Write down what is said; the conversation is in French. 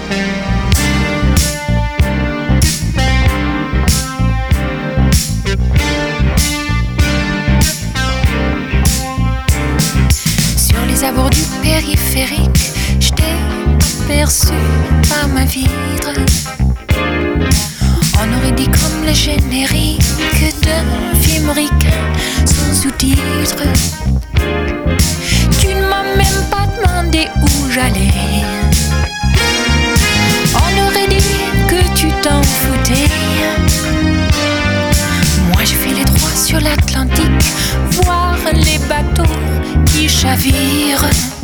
Sur les abords du périphérique, je t'ai aperçu par ma vitre. On aurait dit comme le générique d'un film ricain sans sous-titres. Tu ne m'as même pas demandé où j'allais. On aurait dit que tu t'en foutais. Moi je fais les droits sur l'Atlantique, voir les bateaux qui chavirent.